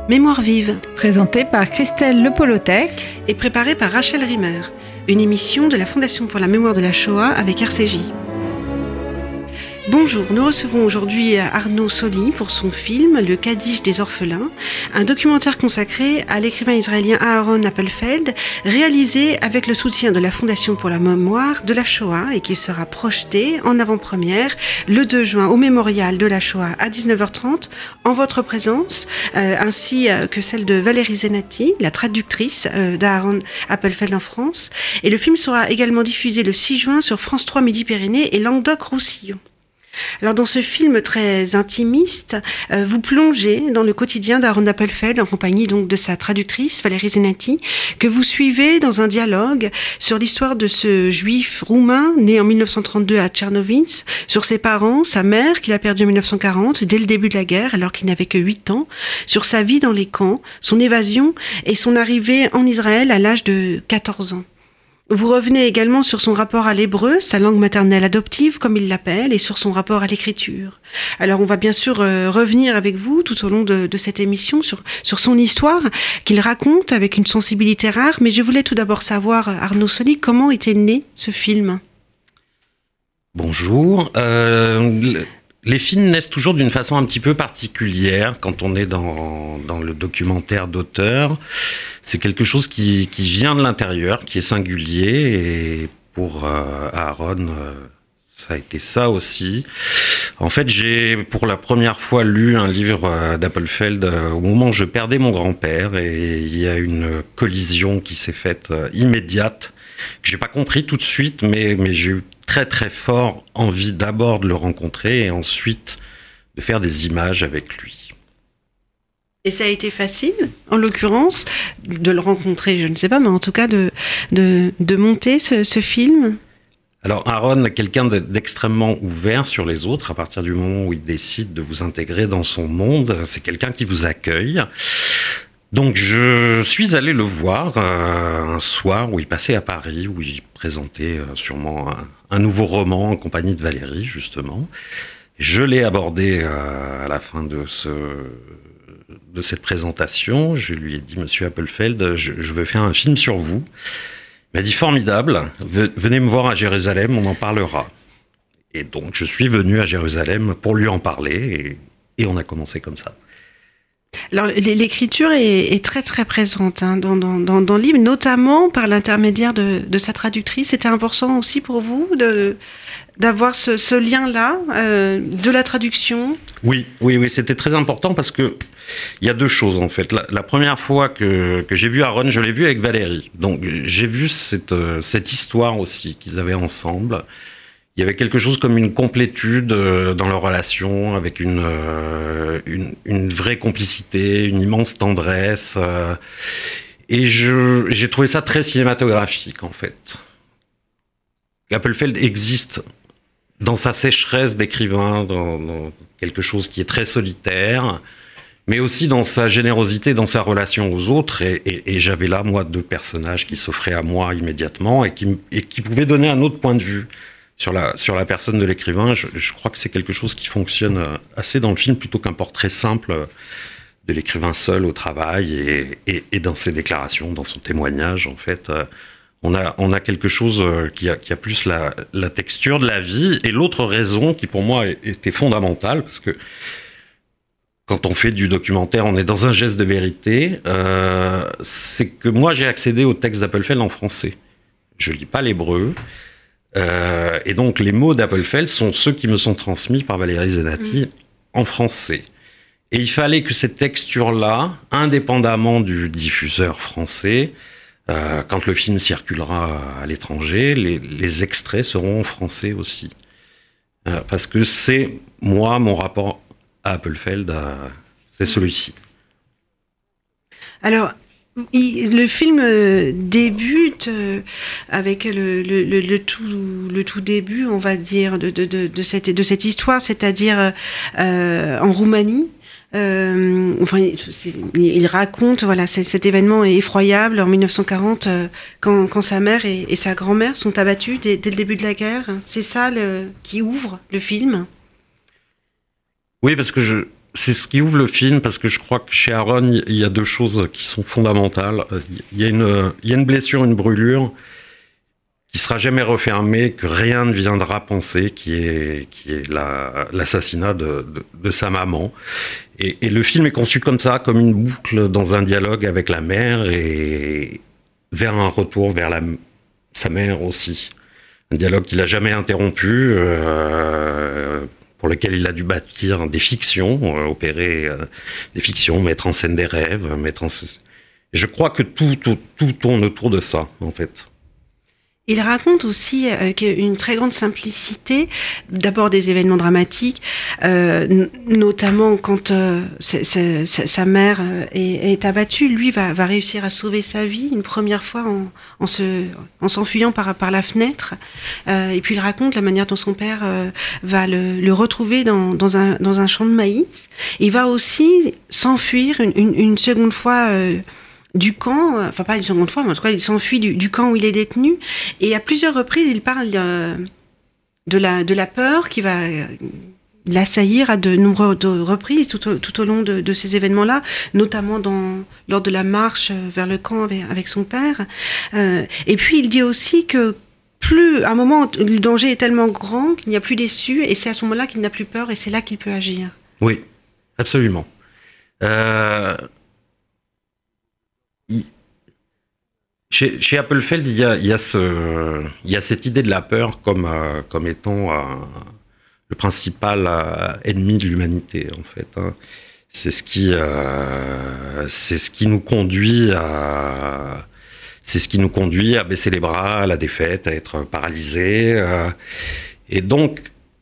Mémoire vive, Présenté par Christelle Lepolotec et préparée par Rachel Rimmer, une émission de la Fondation pour la mémoire de la Shoah avec RCJ. Bonjour, nous recevons aujourd'hui Arnaud Soli pour son film Le Kaddish des orphelins, un documentaire consacré à l'écrivain israélien Aaron Appelfeld, réalisé avec le soutien de la Fondation pour la mémoire de la Shoah et qui sera projeté en avant-première le 2 juin au Mémorial de la Shoah à 19h30 en votre présence, ainsi que celle de Valérie Zenati, la traductrice d'Aaron Appelfeld en France. Et le film sera également diffusé le 6 juin sur France 3 Midi-Pyrénées et Languedoc-Roussillon. Alors dans ce film très intimiste, vous plongez dans le quotidien d'Aaron Appelfeld en compagnie donc de sa traductrice Valérie Zenati, que vous suivez dans un dialogue sur l'histoire de ce juif roumain né en 1932 à Tchernovitz, sur ses parents, sa mère qu'il a perdue en 1940 dès le début de la guerre alors qu'il n'avait que 8 ans, sur sa vie dans les camps, son évasion et son arrivée en Israël à l'âge de 14 ans. Vous revenez également sur son rapport à l'hébreu, sa langue maternelle adoptive, comme il l'appelle, et sur son rapport à l'écriture. Alors, on va bien sûr revenir avec vous tout au long de cette émission sur son histoire, qu'il raconte avec une sensibilité rare. Mais je voulais tout d'abord savoir, Arnaud Soli, comment était né ce film ? Bonjour. Les films naissent toujours d'une façon un petit peu particulière quand on est dans le documentaire d'auteur. C'est quelque chose qui vient de l'intérieur, qui est singulier, et pour Aaron, ça a été ça aussi. En fait, j'ai pour la première fois lu un livre d'Appelfeld au moment où je perdais mon grand-père, et il y a une collision qui s'est faite immédiate, que j'ai pas compris tout de suite, mais j'ai eu très très fort envie d'abord de le rencontrer et ensuite de faire des images avec lui. Et ça a été facile, en l'occurrence, de le rencontrer, je ne sais pas, mais en tout cas de monter ce film. Alors Aaron est quelqu'un d'extrêmement ouvert sur les autres à partir du moment où il décide de vous intégrer dans son monde. C'est quelqu'un qui vous accueille. Donc je suis allé le voir un soir où il passait à Paris, où il présentait sûrement un nouveau roman en compagnie de Valérie, justement. Je l'ai abordé à la fin de cette présentation. Je lui ai dit, Monsieur Appelfeld, je veux faire un film sur vous. Il m'a dit, formidable, venez me voir à Jérusalem, on en parlera. Et donc je suis venu à Jérusalem pour lui en parler et on a commencé comme ça. Alors, l'écriture est très très présente dans le livre, notamment par l'intermédiaire de sa traductrice. C'était important aussi pour vous d'avoir ce lien-là de la traduction. Oui, c'était très important parce que il y a deux choses en fait. La première fois que j'ai vu Aaron, je l'ai vu avec Valérie. Donc j'ai vu cette histoire aussi qu'ils avaient ensemble. Il y avait quelque chose comme une complétude dans leur relation, avec une vraie complicité, une immense tendresse. Et j'ai trouvé ça très cinématographique, en fait. Appelfeld existe dans sa sécheresse d'écrivain, dans quelque chose qui est très solitaire, mais aussi dans sa générosité, dans sa relation aux autres. Et j'avais là, moi, deux personnages qui s'offraient à moi immédiatement et qui pouvaient donner un autre point de vue sur la personne de l'écrivain. Je crois que c'est quelque chose qui fonctionne assez dans le film, plutôt qu'un portrait simple de l'écrivain seul au travail et dans ses déclarations, dans son témoignage, en fait. On a quelque chose qui a plus la texture de la vie. Et l'autre raison qui, pour moi, était fondamentale, parce que quand on fait du documentaire, on est dans un geste de vérité, c'est que moi, j'ai accédé au texte d'Appelfeld en français. Je lis pas l'hébreu. Et donc les mots d'Appelfeld sont ceux qui me sont transmis par Valérie Zenati en français. Et il fallait que cette texture-là, indépendamment du diffuseur français, quand le film circulera à l'étranger, les extraits seront en français aussi. Parce que c'est, moi, mon rapport à Appelfeld, c'est celui-ci. Alors, le film débute avec le tout début, on va dire, de cette histoire, c'est-à-dire en Roumanie. Il raconte cet événement effroyable en 1940 quand sa mère et sa grand-mère sont abattues dès le début de la guerre. C'est ça qui ouvre le film. Oui, parce que c'est ce qui ouvre le film, parce que je crois que chez Aaron, il y a deux choses qui sont fondamentales. Il y a une blessure, une brûlure qui sera jamais refermée, que rien ne viendra penser, qui est l'assassinat de sa maman. Et le film est conçu comme ça, comme une boucle dans un dialogue avec la mère et vers un retour vers sa mère aussi. Un dialogue qu'il n'a jamais interrompu, pour lequel il a dû bâtir des fictions, opérer des fictions, mettre en scène des rêves, Et je crois que tout tourne autour de ça, en fait. Il raconte aussi une très grande simplicité, d'abord des événements dramatiques, notamment quand sa mère est abattue, lui va réussir à sauver sa vie une première fois en s'enfuyant par la fenêtre. Et puis il raconte la manière dont son père va le retrouver dans un champ de maïs. Il va aussi s'enfuir une seconde fois du camp, enfin pas une seconde fois, mais en tout cas il s'enfuit du camp où il est détenu, et à plusieurs reprises il parle de la peur qui va l'assaillir à de nombreuses reprises tout au long de ces événements-là, notamment lors de la marche vers le camp avec son père. Et puis il dit aussi que à un moment le danger est tellement grand qu'il n'y a plus d'issue, et c'est à ce moment-là qu'il n'a plus peur, et c'est là qu'il peut agir. Oui, absolument. Chez Appelfeld, il y a cette idée de la peur comme étant le principal ennemi de l'humanité, en fait. Hein. C'est ce qui nous conduit à baisser les bras, à la défaite, à être paralysé. Et donc,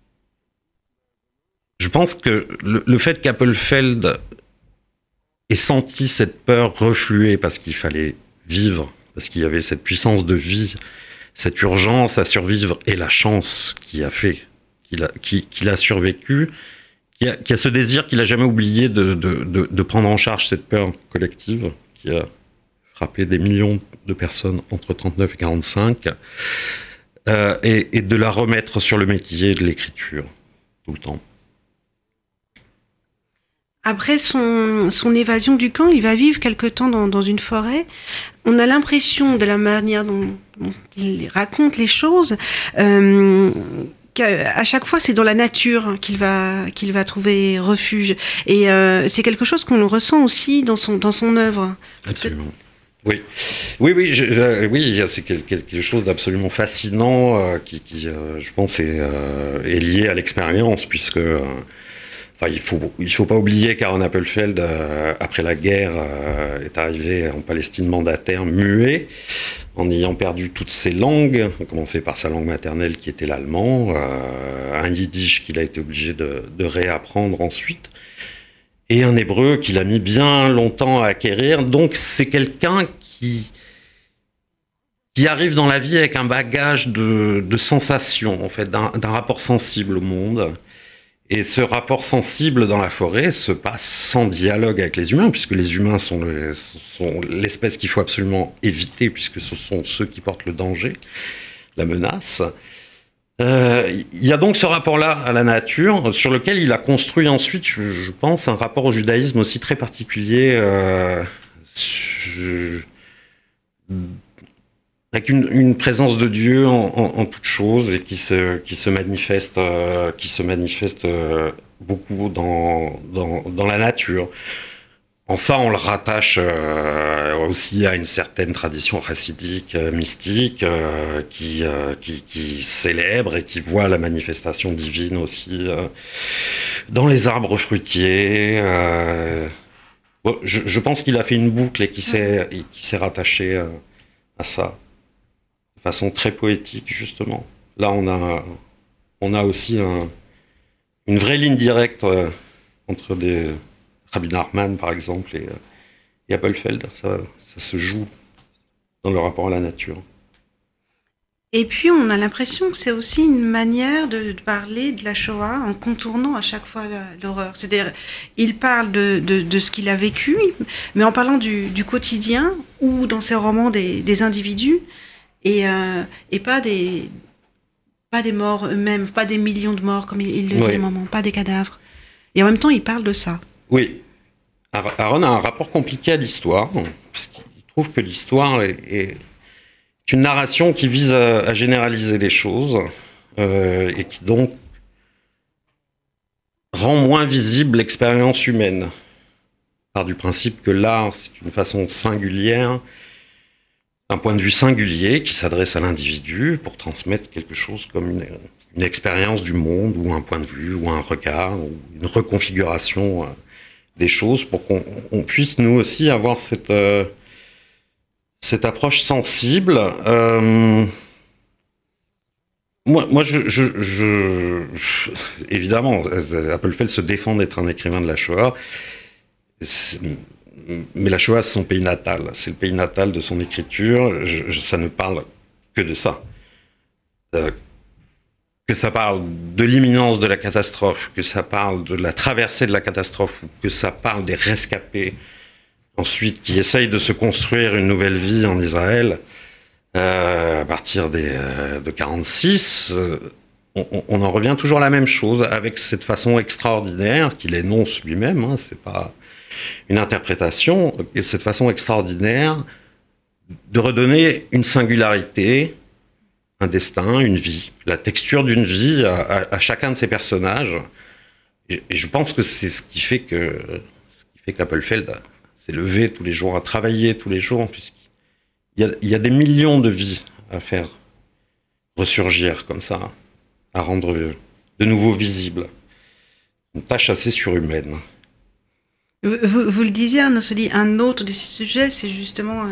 je pense que le fait qu'Appelfeld ait senti cette peur refluer parce qu'il fallait vivre, parce qu'il y avait cette puissance de vie, cette urgence à survivre et la chance qui a fait qu'il a survécu, qui a ce désir qu'il n'a jamais oublié de prendre en charge cette peur collective qui a frappé des millions de personnes entre 39 et 45, et de la remettre sur le métier de l'écriture tout le temps. Après son évasion du camp, il va vivre quelque temps dans une forêt. On a l'impression, de la manière dont il raconte les choses, qu'à chaque fois, c'est dans la nature qu'il va trouver refuge. Et c'est quelque chose qu'on ressent aussi dans son œuvre. Absolument. Oui, c'est quelque chose d'absolument fascinant qui je pense, est lié à l'expérience, puisque... il faut pas oublier qu'Aaron Appelfeld, après la guerre, est arrivé en Palestine mandataire, muet, en ayant perdu toutes ses langues, à commencer par sa langue maternelle qui était l'allemand, un yiddish qu'il a été obligé de réapprendre ensuite, et un hébreu qu'il a mis bien longtemps à acquérir. Donc c'est quelqu'un qui arrive dans la vie avec un bagage de sensations, en fait, d'un rapport sensible au monde. Et ce rapport sensible dans la forêt se passe sans dialogue avec les humains, puisque les humains sont l'espèce qu'il faut absolument éviter, puisque ce sont ceux qui portent le danger, la menace. Il y a donc ce rapport-là à la nature, sur lequel il a construit ensuite, je pense, un rapport au judaïsme aussi très particulier, avec une présence de Dieu en toute chose, et qui se manifeste beaucoup dans la nature. En ça, on le rattache aussi à une certaine tradition chassidique, mystique, qui célèbre et qui voit la manifestation divine aussi dans les arbres fruitiers. Je pense qu'il a fait une boucle et qui s'est rattaché à ça. De façon très poétique, justement. Là, on a aussi une vraie ligne directe entre Rabbi Nachman, par exemple, et Appelfeld. Ça se joue dans le rapport à la nature. Et puis, on a l'impression que c'est aussi une manière de parler de la Shoah en contournant à chaque fois l'horreur. C'est-à-dire, il parle de ce qu'il a vécu, mais en parlant du quotidien, ou dans ses romans des individus, et pas des morts eux-mêmes, pas des millions de morts, comme il le dit à un moment, pas des cadavres. Et en même temps, il parle de ça. Oui. Aaron a un rapport compliqué à l'histoire, parce qu'il trouve que l'histoire est une narration qui vise à généraliser les choses, et qui donc rend moins visible l'expérience humaine. Part du principe que l'art, c'est une façon singulière, un point de vue singulier qui s'adresse à l'individu pour transmettre quelque chose comme une expérience du monde, ou un point de vue, ou un regard, ou une reconfiguration des choses, pour qu'on puisse nous aussi avoir cette approche sensible. Moi, évidemment, Appelfeld se défend d'être un écrivain de la Shoah, mais la Shoah, c'est son pays natal, c'est le pays natal de son écriture. Ça ne parle que de ça. Que ça parle de l'imminence de la catastrophe, que ça parle de la traversée de la catastrophe, ou que ça parle des rescapés, ensuite, qui essayent de se construire une nouvelle vie en Israël, à partir de 1946, on en revient toujours à la même chose, avec cette façon extraordinaire qu'il énonce lui-même, hein, c'est pas une interprétation, et cette façon extraordinaire de redonner une singularité, un destin, une vie, la texture d'une vie à chacun de ces personnages. Et je pense que c'est ce qui fait qu'Appelfeld s'est levé tous les jours, a travaillé tous les jours, puisqu'il y a des millions de vies à faire ressurgir comme ça, à rendre de nouveau visibles. Une tâche assez surhumaine. Vous le disiez, Arnaud Soli, un autre de ces sujets, c'est justement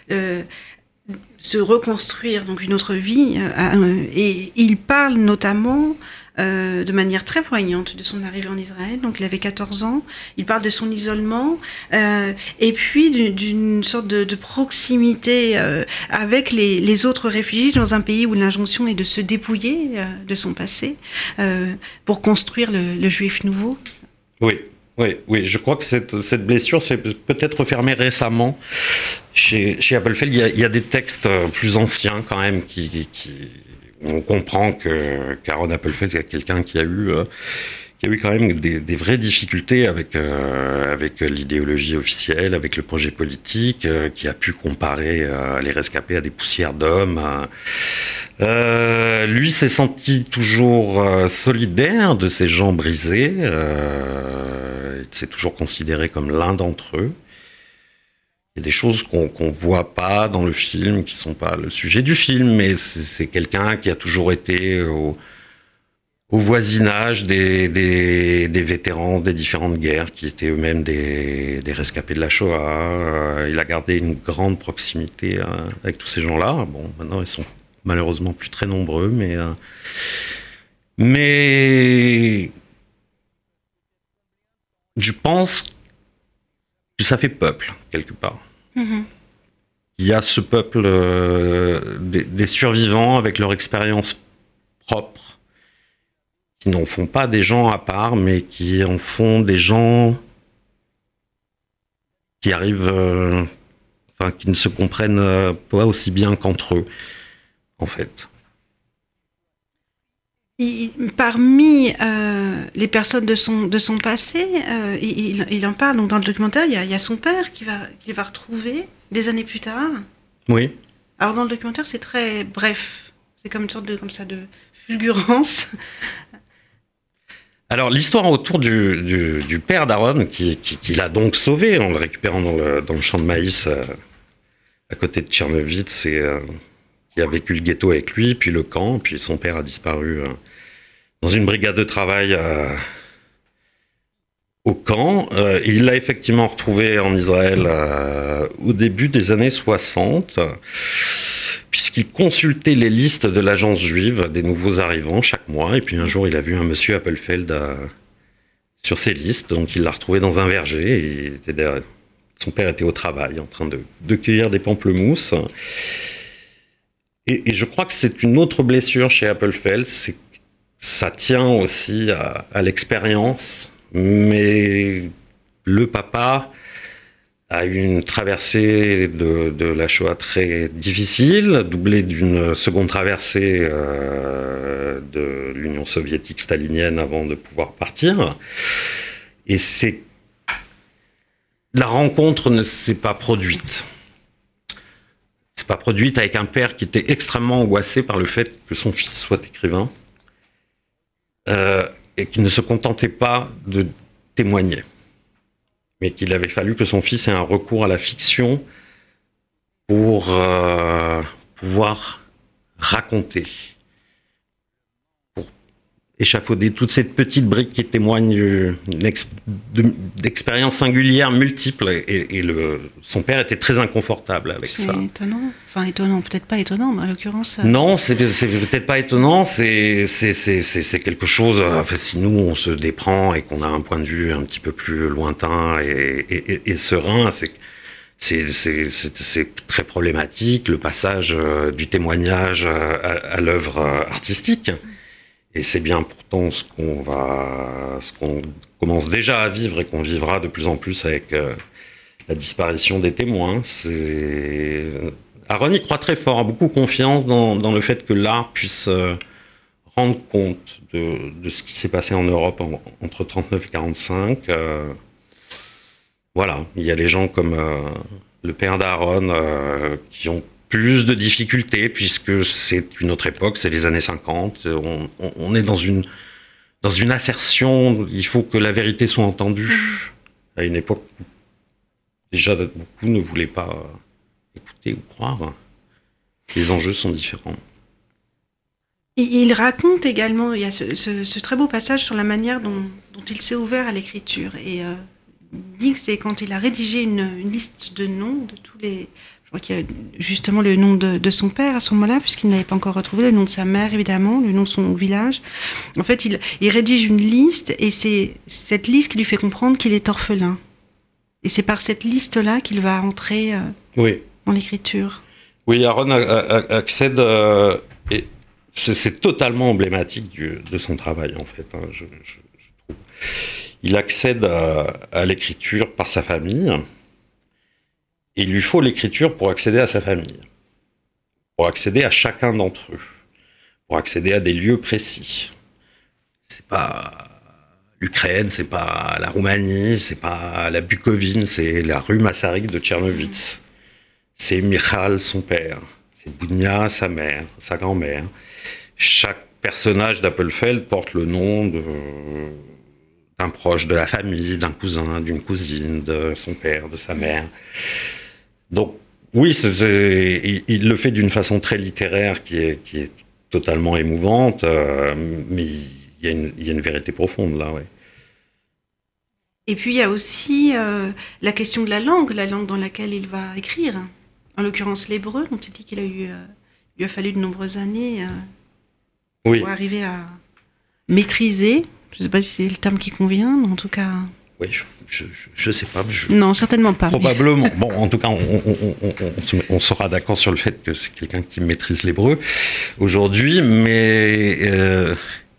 se reconstruire donc une autre vie. Et il parle notamment de manière très poignante de son arrivée en Israël. Donc il avait 14 ans, il parle de son isolement et puis d'une sorte de proximité avec les autres réfugiés dans un pays où l'injonction est de se dépouiller de son passé pour construire le juif nouveau. Oui, je crois que cette blessure s'est peut-être refermée récemment chez Appelfeld. Il y a des textes plus anciens quand même qui on comprend qu'Aaron Appelfeld est quelqu'un qui a eu quand même des vraies difficultés avec l'idéologie officielle, avec le projet politique, qui a pu comparer les rescapés à des poussières d'hommes. Lui s'est senti toujours solidaire de ces gens brisés. Il s'est toujours considéré comme l'un d'entre eux. Il y a des choses qu'on voit pas dans le film, qui sont pas le sujet du film, mais c'est quelqu'un qui a toujours été au voisinage des vétérans des différentes guerres, qui étaient eux-mêmes des rescapés de la Shoah. Il a gardé une grande proximité avec tous ces gens-là. Bon, maintenant, ils sont malheureusement plus très nombreux, mais je pense que ça fait peuple, quelque part. Mm-hmm. Il y a ce peuple des survivants avec leur expérience propre, qui n'en font pas des gens à part, mais qui en font des gens qui arrivent, qui ne se comprennent pas aussi bien qu'entre eux, en fait. Parmi les personnes de son passé, il en parle donc dans le documentaire. Il y a son père qu'il va retrouver des années plus tard. Oui. Alors dans le documentaire, c'est très bref. C'est comme une sorte de fulgurance. Alors l'histoire autour du père d'Aaron, qui l'a donc sauvé en le récupérant dans le champ de maïs à côté de Tchernowitz, qui a vécu le ghetto avec lui, puis le camp, puis son père a disparu dans une brigade de travail au camp. Il l'a effectivement retrouvé en Israël au début des années 60, puisqu'il consultait les listes de l'agence juive des nouveaux arrivants chaque mois, et puis un jour il a vu un monsieur Appelfeld sur ces listes, donc il l'a retrouvé dans un verger, et son père était au travail en train de cueillir des pamplemousses. Et je crois que c'est une autre blessure chez Appelfeld, c'est que ça tient aussi à l'expérience, mais le papa a eu une traversée de la Shoah très difficile, doublée d'une seconde traversée de l'Union soviétique stalinienne avant de pouvoir partir. Et c'est la rencontre ne s'est pas produite. C'est pas produite avec un père qui était extrêmement angoissé par le fait que son fils soit écrivain et qui ne se contentait pas de témoigner, mais qu'il avait fallu que son fils ait un recours à la fiction pour pouvoir raconter, pour échafauder toute cette petite brique qui témoigne d'expériences singulières multiples. Et son père était très inconfortable avec ça. C'est étonnant. Enfin, étonnant, peut-être pas étonnant, mais en l'occurrence... Non, c'est peut-être pas étonnant, c'est quelque chose... Enfin, si nous, on se déprend et qu'on a un point de vue un petit peu plus lointain et serein, c'est très problématique, le passage du témoignage à l'œuvre artistique. Et c'est bien pourtant ce qu'on commence déjà à vivre et qu'on vivra de plus en plus avec la disparition des témoins. Aaron y croit très fort, a beaucoup confiance dans le fait que l'art puisse rendre compte de ce qui s'est passé en Europe entre 1939 et 1945. Voilà, il y a des gens comme le père d'Aaron qui ont plus de difficultés puisque c'est une autre époque, c'est les années 50. On est dans une assertion, il faut que la vérité soit entendue à une époque où déjà beaucoup ne voulaient pas écouter ou croire. Les enjeux sont différents. Et il raconte également, il y a ce très beau passage sur la manière dont il s'est ouvert à l'écriture. Et il dit que c'est quand il a rédigé une liste de noms de tous les... Je crois qu'il y a justement le nom de son père à ce moment-là, puisqu'il n'avait pas encore retrouvé, le nom de sa mère évidemment, le nom de son village. En fait, il rédige une liste et c'est cette liste qui lui fait comprendre qu'il est orphelin. Et c'est par cette liste-là qu'il va entrer dans l'écriture. Oui, Aaron accède... et c'est totalement emblématique de son travail, en fait, hein, je trouve. Il accède à l'écriture par sa famille. Et il lui faut l'écriture pour accéder à sa famille, pour accéder à chacun d'entre eux, pour accéder à des lieux précis. C'est pas l'Ukraine, c'est pas la Roumanie, c'est pas la Bucovine, c'est la rue Masaryk de Tchernowitz. C'est Michal, son père. C'est Bounia, sa mère, sa grand-mère. Chaque personnage d'Appelfeld porte le nom d'un proche de la famille, d'un cousin, d'une cousine, de son père, de sa mère. Donc, oui, il le fait d'une façon très littéraire qui est totalement émouvante, mais il y a une vérité profonde là, oui. Et puis, il y a aussi la question de la langue dans laquelle il va écrire. En l'occurrence, l'hébreu, dont il dit qu'il lui a fallu de nombreuses années pour arriver à maîtriser. Je ne sais pas si c'est le terme qui convient, mais en tout cas... Oui, je sais pas. Non, certainement pas. Probablement. Bon, en tout cas, on sera d'accord sur le fait que c'est quelqu'un qui maîtrise l'hébreu aujourd'hui, mais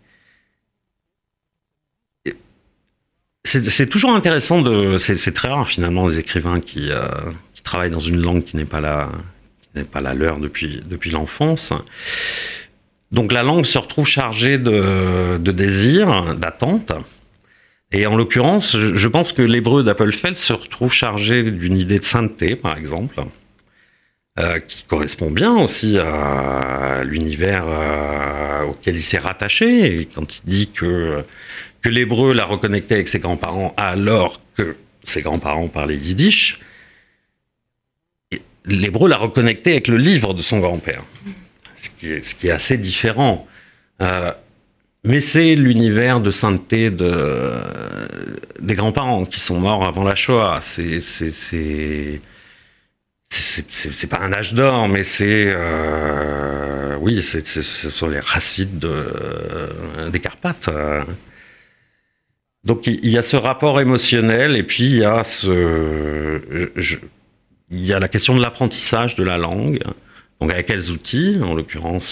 c'est toujours intéressant c'est très rare finalement les écrivains qui travaillent dans une langue qui n'est pas la leur depuis l'enfance. Donc la langue se retrouve chargée de désirs, d'attentes. Et en l'occurrence, je pense que l'hébreu d'Appelfeld se retrouve chargé d'une idée de sainteté, par exemple, qui correspond bien aussi à l'univers auquel il s'est rattaché. Et quand il dit que l'hébreu l'a reconnecté avec ses grands-parents alors que ses grands-parents parlaient yiddish, l'hébreu l'a reconnecté avec le livre de son grand-père, ce qui est assez différent. Mais c'est l'univers de sainteté des grands-parents qui sont morts avant la Shoah. C'est pas un âge d'or, mais ce sont les racines des Carpates. Donc il y a ce rapport émotionnel, et puis il y a la question de l'apprentissage de la langue. Donc avec quels outils, en l'occurrence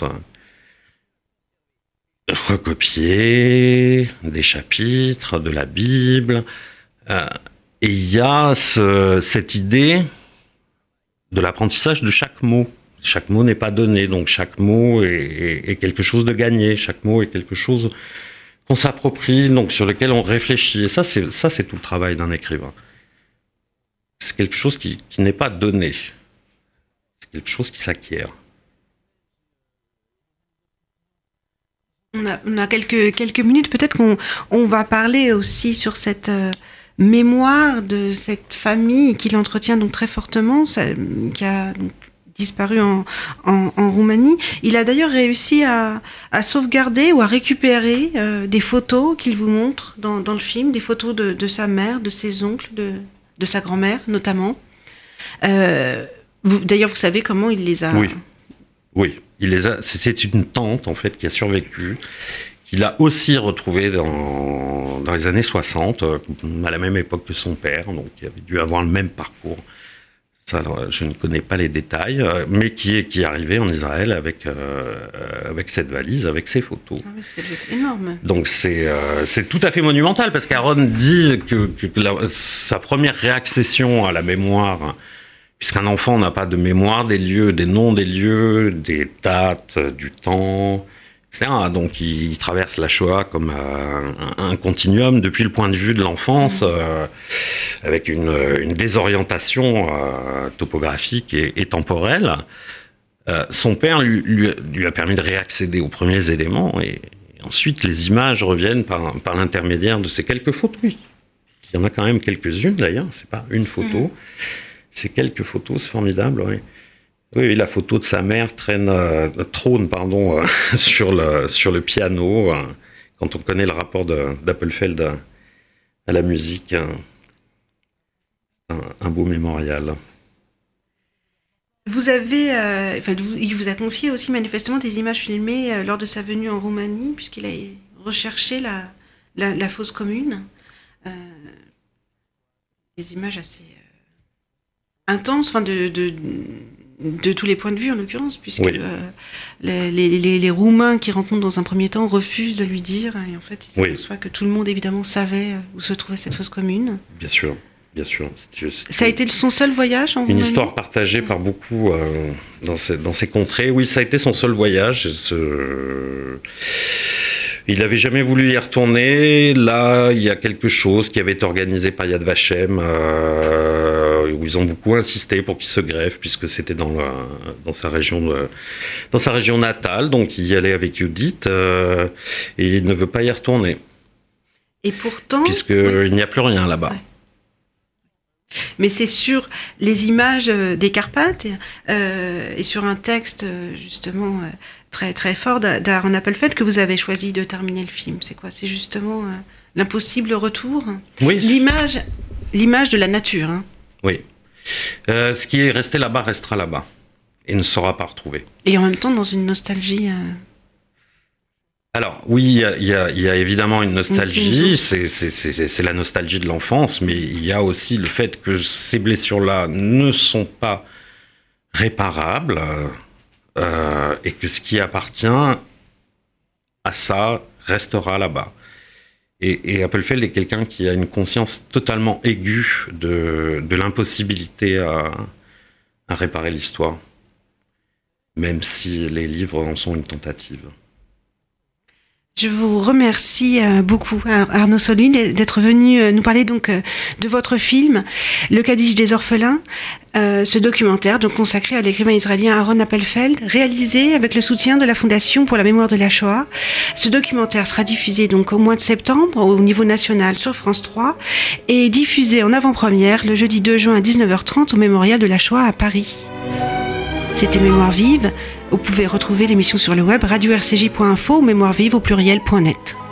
recopier des chapitres de la Bible, et il y a cette idée de l'apprentissage de chaque mot. Chaque mot n'est pas donné, donc chaque mot est quelque chose de gagné, chaque mot est quelque chose qu'on s'approprie, donc sur lequel on réfléchit. Et ça c'est tout le travail d'un écrivain. c'est quelque chose qui n'est pas donné. C'est quelque chose qui s'acquiert. On a quelques minutes, peut-être qu'on va parler aussi sur cette mémoire de cette famille qu'il entretient donc très fortement, qui a donc disparu en Roumanie. Il a d'ailleurs réussi à sauvegarder ou à récupérer des photos qu'il vous montre dans le film, des photos de sa mère, de ses oncles, de sa grand-mère notamment. D'ailleurs, vous savez comment il les a... Oui. C'est une tante, en fait, qui a survécu, qu'il a aussi retrouvée dans les années 60, à la même époque que son père, donc il avait dû avoir le même parcours. Ça, alors, je ne connais pas les détails, mais qui est arrivé en Israël avec cette valise, avec ses photos. Ah oui, c'est énorme. Donc c'est tout à fait monumental, parce qu'Aaron dit que sa première réaccession à la mémoire... Puisqu'un enfant n'a pas de mémoire des lieux, des noms des lieux, des dates, du temps, etc. Donc il traverse la Shoah comme un continuum depuis le point de vue de l'enfance, avec une désorientation topographique et temporelle. Son père lui a permis de réaccéder aux premiers éléments, et ensuite les images reviennent par l'intermédiaire de ces quelques photos. Il y en a quand même quelques-unes d'ailleurs, c'est pas une photo. C'est quelques photos, c'est formidable, oui. Oui, la photo de sa mère trône sur le piano, quand on connaît le rapport d'Appelfeld à la musique. Un beau mémorial. Vous avez, il vous a confié aussi manifestement des images filmées lors de sa venue en Roumanie, puisqu'il a recherché la fosse commune. Des images assez... intense, de tous les points de vue en l'occurrence, puisque les Roumains qui rencontrent dans un premier temps refusent de lui dire, et en fait il s'aperçoit que tout le monde évidemment savait où se trouvait cette fosse commune. Bien sûr. Ça a été son seul voyage en Roumanie ? Une histoire partagée par beaucoup dans ces contrées. Oui, ça a été son seul voyage. Il n'avait jamais voulu y retourner. Là, il y a quelque chose qui avait été organisé par Yad Vashem, où ils ont beaucoup insisté pour qu'il se greffe, puisque c'était dans sa région natale. Donc, il y allait avec Judith, et il ne veut pas y retourner. Et pourtant... Puisqu'il n'y a plus rien là-bas. Ouais. Mais c'est sur les images des Carpates et sur un texte justement très très fort d'Aaron Appelfeld que vous avez choisi de terminer le film. C'est quoi ? C'est justement l'impossible retour. Oui. L'image de la nature. Hein. Oui. Ce qui est resté là-bas restera là-bas et ne sera pas retrouvé. Et en même temps dans une nostalgie. Alors oui, il y a évidemment une nostalgie, c'est la nostalgie de l'enfance, mais il y a aussi le fait que ces blessures-là ne sont pas réparables et que ce qui appartient à ça restera là-bas. Et Appelfeld est quelqu'un qui a une conscience totalement aiguë de l'impossibilité à réparer l'histoire, même si les livres en sont une tentative. Je vous remercie beaucoup, Arnaud Soline, d'être venu nous parler donc de votre film, Le Kaddish des orphelins, ce documentaire donc consacré à l'écrivain israélien Aaron Appelfeld, réalisé avec le soutien de la Fondation pour la mémoire de la Shoah. Ce documentaire sera diffusé donc au mois de septembre au niveau national sur France 3 et diffusé en avant-première le jeudi 2 juin à 19h30 au Mémorial de la Shoah à Paris. C'était Mémoire Vive. Vous pouvez retrouver l'émission sur le web radio-rcj.info ou mémoirevive au pluriel.net.